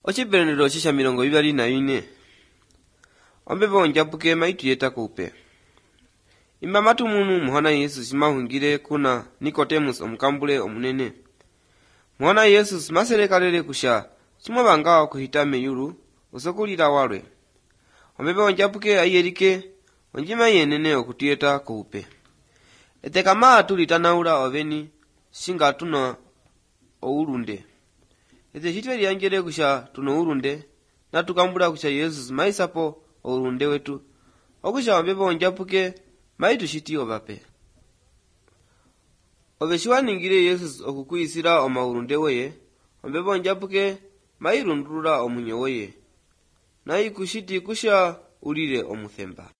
Ochiberenero chisha 24. Ombe bonjapuke maitu yeta kupe. Imba matu munu muhona Yesu simahungire kuna Nikodemus omukambule omunene. Muhona Yesu simaselekalele kusha chimwe bangawa kuhitame yulu usokulira walwe. Ombe bonjapuke ayerike onjima yenene okutiyeta kupe. Etekama tulitanaula oveni singa tuna oulunde. Ete chitwe lianjele kusha tuno urunde na tukambula kusha Yesu maisapo urunde wetu okusha ombe bonjapuke maitu shiti obape. Obeshiwa ningire Yesu okukuyisira omaurunde weye ombe bonjapuke mairundurura omunyo weye na ikushiti kusha ulire omuthemba.